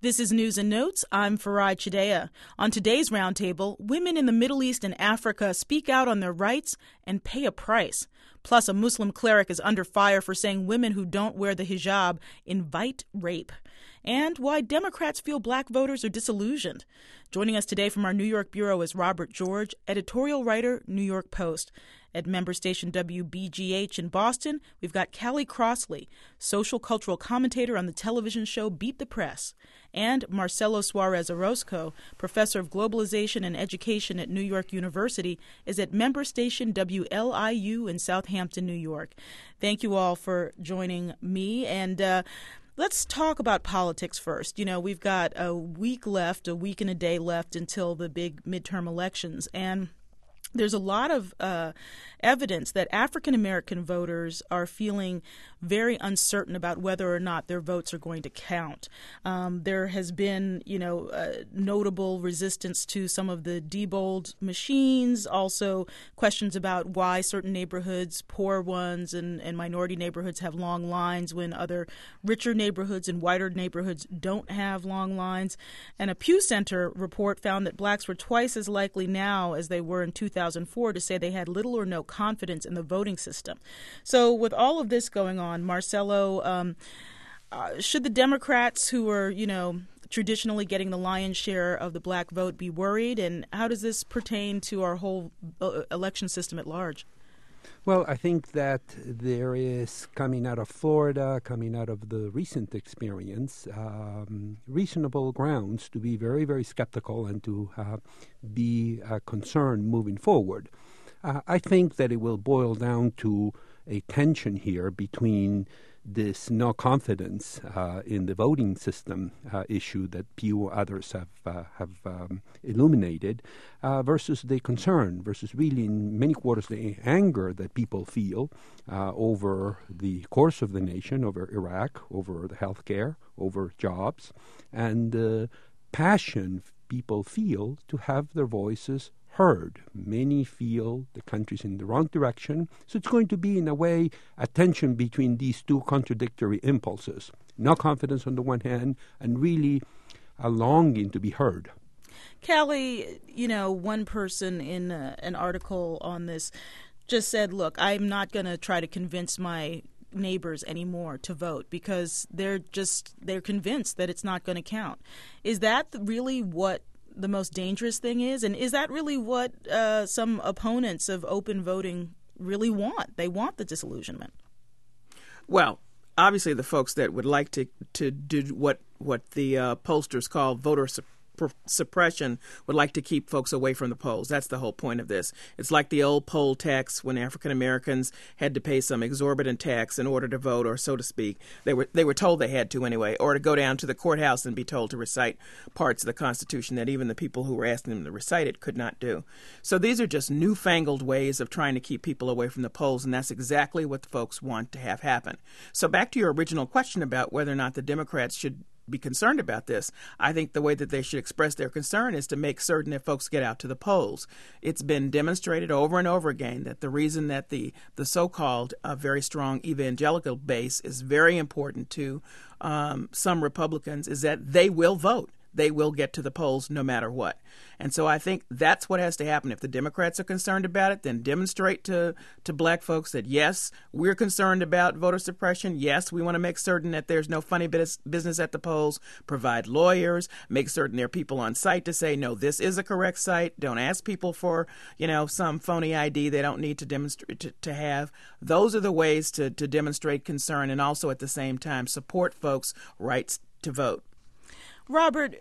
This is News and Notes. I'm Farai Chideya. On today's roundtable, women in the Middle East and Africa speak out on their rights and pay a price. Plus, a Muslim cleric is under fire for saying women who don't wear the hijab invite rape. And why Democrats feel black voters are disillusioned. Joining us today from our New York bureau is Robert George, editorial writer, New York Post. At member station WBGH in Boston, we've got Callie Crossley, social cultural commentator on the television show Beat the Press, and Marcelo Suarez Orozco, professor of globalization and education at New York University, is at member station WLIU in Southampton, New York. Thank you all for joining me, and let's talk about politics first. You know, we've got a week and a day left until the big midterm elections, and there's a lot of evidence that African-American voters are feeling very uncertain about whether or not their votes are going to count. There has been, notable resistance to some of the Diebold machines, also questions about why certain neighborhoods, poor ones and minority neighborhoods have long lines when other richer neighborhoods and whiter neighborhoods don't have long lines. And a Pew Center report found that blacks were twice as likely now as they were in 2004 to say they had little or no confidence in the voting system. So with all of this going on, Marcelo, should the Democrats who are, traditionally getting the lion's share of the black vote be worried? And how does this pertain to our whole election system at large? Well, I think that there is, coming out of Florida, coming out of the recent experience, reasonable grounds to be very, very skeptical and to be concerned moving forward. I think that it will boil down to a tension here between this no confidence in the voting system issue that Pew others have illuminated versus the concern, versus really in many quarters the anger that people feel over the course of the nation, over Iraq, over the health care, over jobs, and the passion people feel to have their voices heard. Many feel the country's in the wrong direction. So it's going to be, in a way, a tension between these two contradictory impulses. No confidence on the one hand, and really a longing to be heard. Callie, one person in an article on this just said, look, I'm not going to try to convince my neighbors anymore to vote because they're convinced that it's not going to count. Is that really what the most dangerous thing is? And is that really what some opponents of open voting really want? They want the disillusionment. Well, obviously the folks that would like to do what the pollsters call voter suppression would like to keep folks away from the polls. That's the whole point of this. It's like the old poll tax when African Americans had to pay some exorbitant tax in order to vote, or so to speak. They were told they had to anyway, or to go down to the courthouse and be told to recite parts of the Constitution that even the people who were asking them to recite it could not do. So these are just newfangled ways of trying to keep people away from the polls, and that's exactly what the folks want to have happen. So back to your original question about whether or not the Democrats should be concerned about this. I think the way that they should express their concern is to make certain that folks get out to the polls. It's been demonstrated over and over again that the reason that the so-called very strong evangelical base is very important to some Republicans is that they will vote. They will get to the polls no matter what. And so I think that's what has to happen. If the Democrats are concerned about it, then demonstrate to black folks that, yes, we're concerned about voter suppression. Yes, we want to make certain that there's no funny business at the polls. Provide lawyers. Make certain there are people on site to say, no, this is a correct site. Don't ask people for, some phony ID they don't need to demonstrate to have. Those are the ways to demonstrate concern and also at the same time support folks' rights to vote. Robert,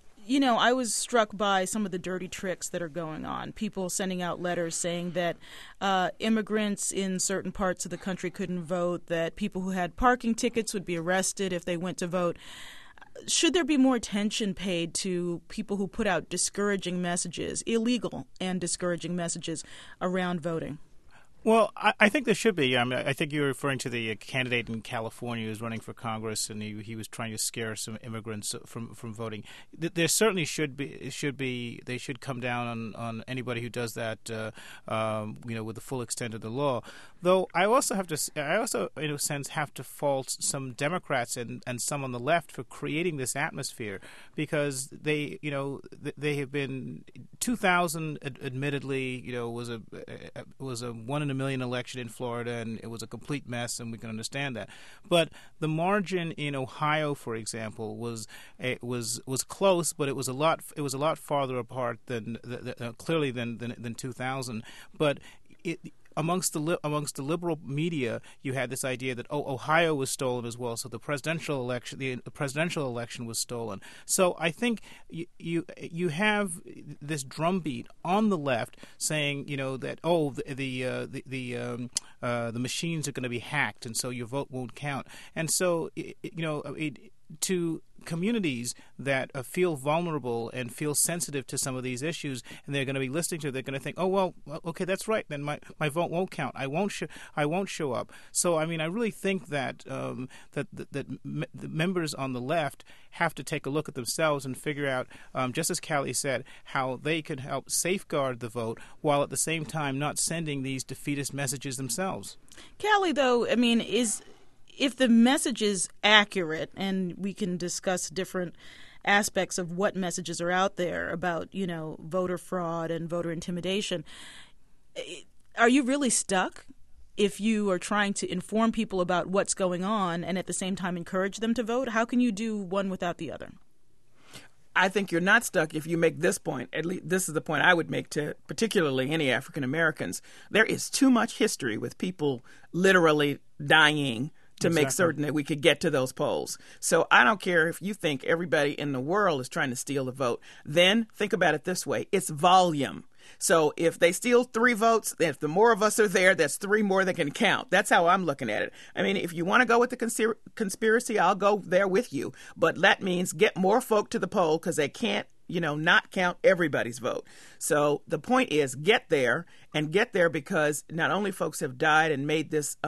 I was struck by some of the dirty tricks that are going on. People sending out letters saying that immigrants in certain parts of the country couldn't vote, that people who had parking tickets would be arrested if they went to vote. Should there be more attention paid to people who put out discouraging messages, illegal and discouraging messages around voting? Well, I think there should be. I mean, I think you're referring to the candidate in California who's running for Congress, and he was trying to scare some immigrants from voting. There certainly should be. They should come down on anybody who does that. With the full extent of the law. Though I also in a sense have to fault some Democrats and some on the left for creating this atmosphere, because they have been 2000 admittedly was a 1 in a million election in Florida, and it was a complete mess, and we can understand that. But the margin in Ohio, for example, was close, but it was a lot farther apart than clearly than 2000. But amongst the liberal media, you had this idea that Ohio was stolen as well, so the presidential election was stolen. So I think you have this drumbeat on the left saying that the machines are going to be hacked, and so your vote won't count. And so to communities that feel vulnerable and feel sensitive to some of these issues, and they're going to be listening to it, they're going to think, oh, well, okay, that's right, then my vote won't count. I won't show up. So, I mean, I really think that the members on the left have to take a look at themselves and figure out, just as Callie said, how they could help safeguard the vote while at the same time not sending these defeatist messages themselves. Callie, though, I mean, if the message is accurate, and we can discuss different aspects of what messages are out there about, voter fraud and voter intimidation, are you really stuck if you are trying to inform people about what's going on and at the same time encourage them to vote? How can you do one without the other? I think you're not stuck if you make this point. At least this is the point I would make to particularly any African Americans. There is too much history with people literally dying to make certain that we could get to those polls. So I don't care if you think everybody in the world is trying to steal the vote. Then think about it this way. It's volume. So if they steal 3 votes, if the more of us are there, that's 3 more that can count. That's how I'm looking at it. I mean, if you want to go with the conspiracy, I'll go there with you. But that means get more folk to the poll, because they can't not count everybody's vote. So the point is get there because not only folks have died and made this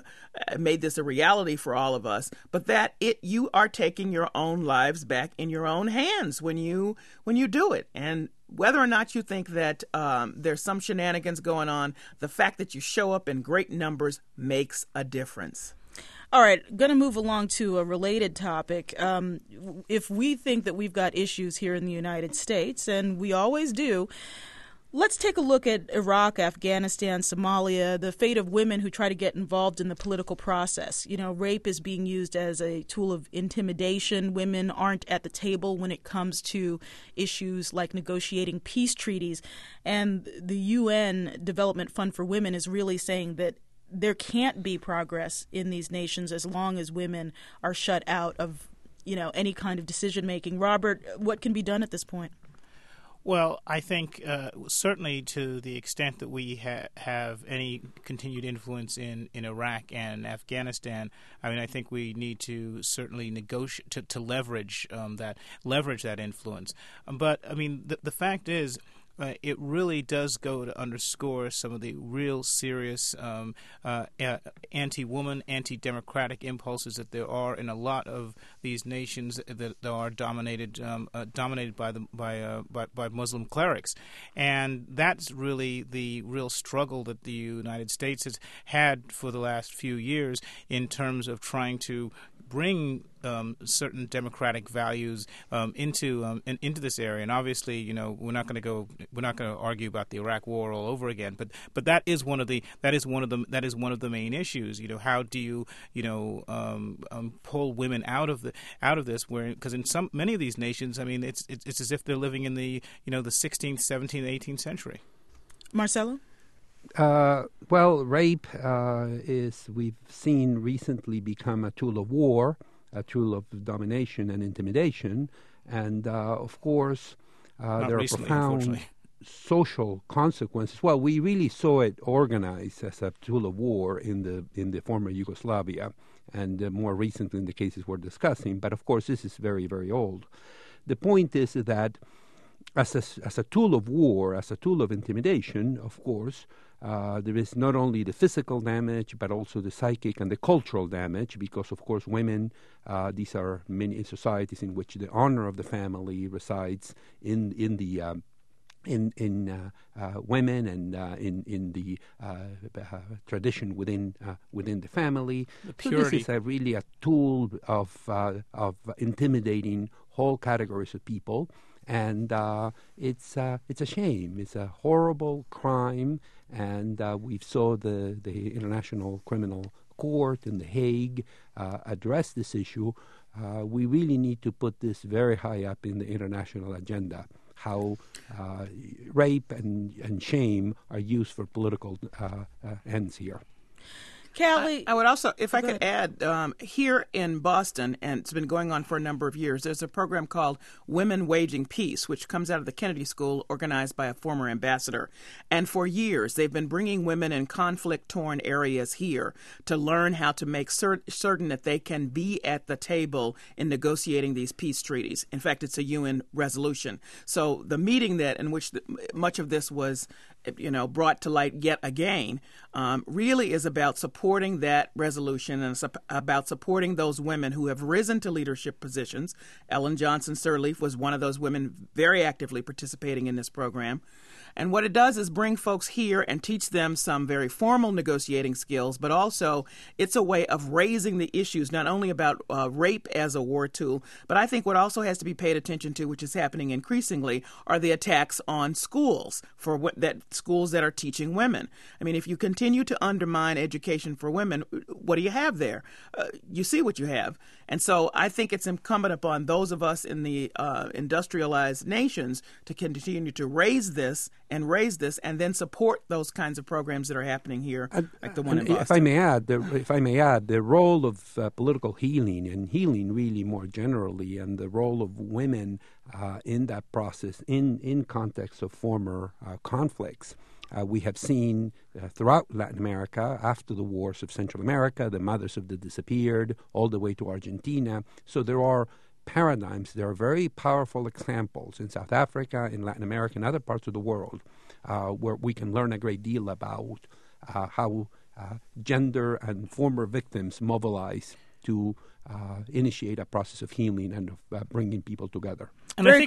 a reality for all of us, but that you are taking your own lives back in your own hands when you do it. And whether or not you think that there's some shenanigans going on, the fact that you show up in great numbers makes a difference. All right, going to move along to a related topic. If we think that we've got issues here in the United States, and we always do, let's take a look at Iraq, Afghanistan, Somalia, the fate of women who try to get involved in the political process. Rape is being used as a tool of intimidation. Women aren't at the table when it comes to issues like negotiating peace treaties. And the UN Development Fund for Women is really saying that there can't be progress in these nations as long as women are shut out of, any kind of decision making. Robert, what can be done at this point? Well, I think certainly to the extent that we have any continued influence in Iraq and Afghanistan, I mean, I think we need to certainly negotiate to leverage that influence. But I mean, the fact is, it really does go to underscore some of the real serious anti-woman, anti-democratic impulses that there are in a lot of these nations that are dominated by Muslim clerics, and that's really the real struggle that the United States has had for the last few years in terms of trying to bring certain democratic values into this area. And obviously, we're not going to argue about the Iraq War all over again. But that is one of the main issues. How do you pull women out of this? Because in many of these nations, I mean, it's as if they're living in the the 16th, 17th, 18th century. Marcelo? Rape is, we've seen recently, become a tool of war, a tool of domination and intimidation. And, of course, there are profound social consequences. Well, we really saw it organized as a tool of war in the former Yugoslavia, and more recently in the cases we're discussing. But, of course, this is very, very old. The point is that as a tool of war, as a tool of intimidation, of course, there is not only the physical damage, but also the psychic and the cultural damage, because, of course, women, these are many societies in which the honor of the family resides in women and in the tradition within the family. The purity. So this is really a tool of intimidating whole categories of people. And it's a shame. It's a horrible crime, and we saw the International Criminal Court in The Hague address this issue. We really need to put this very high up in the international agenda, how rape and shame are used for political ends here. Callie, I would also, if I could add, here in Boston, and it's been going on for a number of years, there's a program called Women Waging Peace, which comes out of the Kennedy School, organized by a former ambassador. And for years, they've been bringing women in conflict-torn areas here to learn how to make certain that they can be at the table in negotiating these peace treaties. In fact, it's a UN resolution. So the meeting in which much of this was brought to light yet again, really is about supporting that resolution, and it's about supporting those women who have risen to leadership positions. Ellen Johnson Sirleaf was one of those women very actively participating in this program. And what it does is bring folks here and teach them some very formal negotiating skills, but also it's a way of raising the issues, not only about rape as a war tool, but I think what also has to be paid attention to, which is happening increasingly, are the attacks on schools, schools that are teaching women. I mean, if you continue to undermine education for women, what do you have there? You see what you have. And so I think it's incumbent upon those of us in the industrialized nations to continue to raise this, and then support those kinds of programs that are happening here, like the one in Boston. If I may add, the role of political healing, and healing really more generally, and the role of women in that process, in context of former conflicts. We have seen throughout Latin America, after the wars of Central America, the mothers of the disappeared, all the way to Argentina. So there are paradigms. There are very powerful examples in South Africa, in Latin America, and other parts of the world where we can learn a great deal about how gender and former victims mobilize to initiate a process of healing and of bringing people together. And I think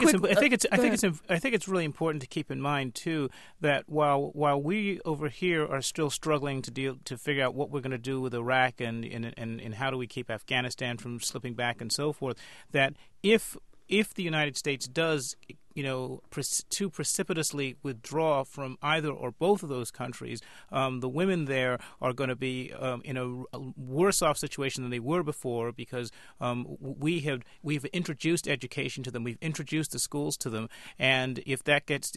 it's really important to keep in mind too that while we over here are still struggling to figure out what we're going to do with Iraq and how do we keep Afghanistan from slipping back and so forth, that if the United States does too precipitously withdraw from either or both of those countries, the women there are going to be in a worse off situation than they were before, because we've introduced education to them, we've introduced the schools to them, and if that gets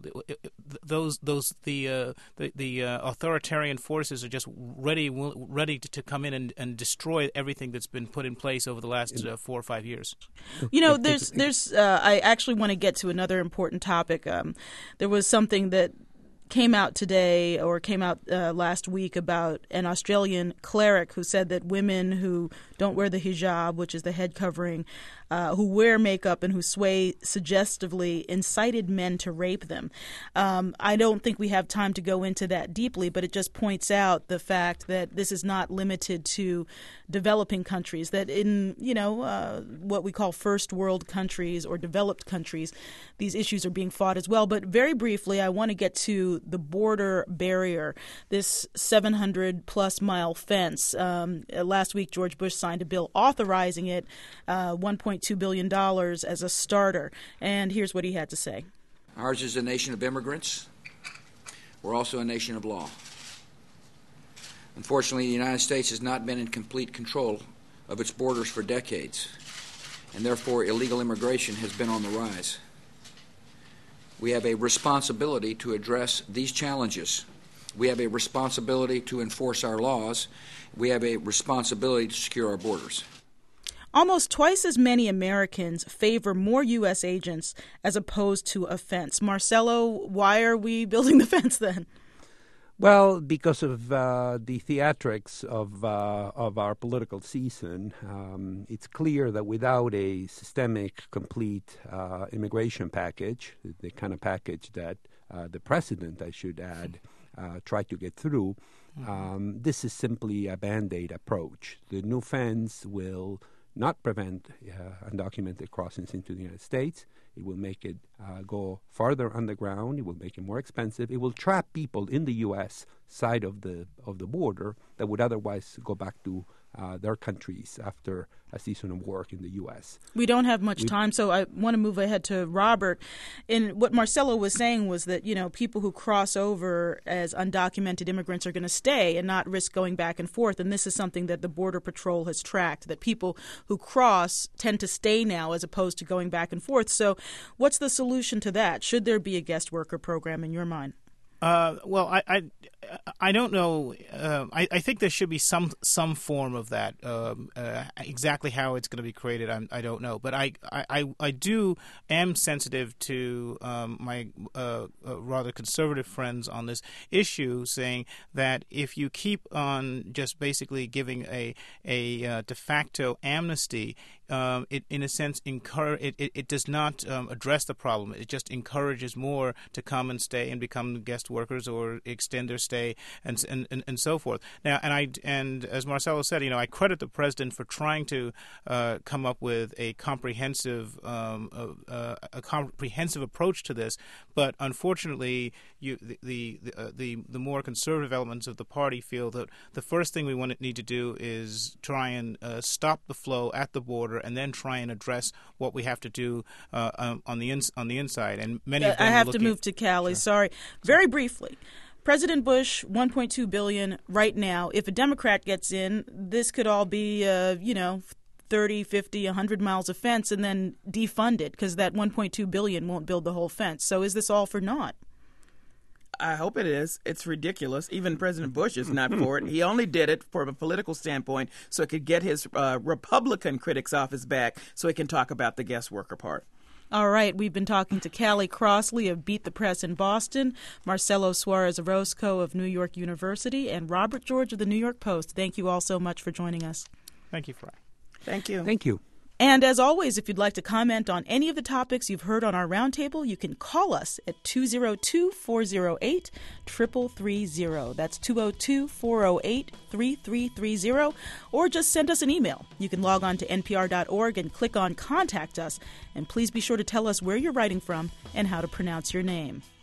the authoritarian forces are just ready to come in and destroy everything that's been put in place over the last 4 or 5 years. There's I actually want to get to another important topic. There was something that came out today or came out last week about an Australian cleric who said that women who don't wear the hijab, which is the head covering, who wear makeup and who sway suggestively, incited men to rape them. I don't think we have time to go into that deeply, but it just points out the fact that this is not limited to developing countries, that in, what we call first world countries or developed countries, these issues are being fought as well. But very briefly, I want to get to the border barrier, this 700-plus mile fence. Last week, George Bush signed a bill authorizing it, $1.2 billion as a starter. And here's what he had to say. Ours is a nation of immigrants. We're also a nation of law. Unfortunately, the United States has not been in complete control of its borders for decades, and therefore illegal immigration has been on the rise. We have a responsibility to address these challenges. We have a responsibility to enforce our laws. We have a responsibility to secure our borders. Almost twice as many Americans favor more U.S. agents as opposed to a fence. Marcelo, why are we building the fence then? Well, because of the theatrics of our political season, it's clear that without a systemic, complete immigration package, the kind of package that the president, I should add, tried to get through, this is simply a Band-Aid approach. The new fence will not prevent undocumented crossings into the United States. It will make it go farther underground. It will make it more expensive. It will trap people in the U.S. side of the border that would otherwise go back to their countries after a season of work in the U.S. We don't have much time, so I want to move ahead to Robert. And what Marcelo was saying was that, people who cross over as undocumented immigrants are going to stay and not risk going back and forth. And this is something that the Border Patrol has tracked, that people who cross tend to stay now as opposed to going back and forth. So what's the solution to that? Should there be a guest worker program in your mind? Well, I don't know. I think there should be some form of that. Exactly how it's going to be created, I don't know. But I am sensitive to my rather conservative friends on this issue, saying that if you keep on just basically giving a de facto amnesty, it in a sense it does not address the problem. It just encourages more to come and stay and become guest workers or extend their stay and so forth. Now, and as Marcelo said, I credit the president for trying to come up with a comprehensive approach to this. But unfortunately, the more conservative elements of the party feel that the first thing we need to do is try and stop the flow at the border, and then try and address what we have to do on the inside. And many of them I have to move to Callie. Sure. Sorry. Very briefly. President Bush, $1.2 billion right now. If a Democrat gets in, this could all be, 30, 50, 100 miles of fence and then defund it because that $1.2 billion won't build the whole fence. So is this all for naught? I hope it is. It's ridiculous. Even President Bush is not for it. He only did it from a political standpoint so he could get his Republican critics off his back so he can talk about the guest worker part. All right, we've been talking to Callie Crossley of Beat the Press in Boston, Marcelo Suarez-Orozco of New York University, and Robert George of the New York Post. Thank you all so much for joining us. Thank you, Fry. Thank you. Thank you. And as always, if you'd like to comment on any of the topics you've heard on our roundtable, you can call us at 202-408-3330. That's 202-408-3330. Or just send us an email. You can log on to npr.org and click on Contact Us. And please be sure to tell us where you're writing from and how to pronounce your name.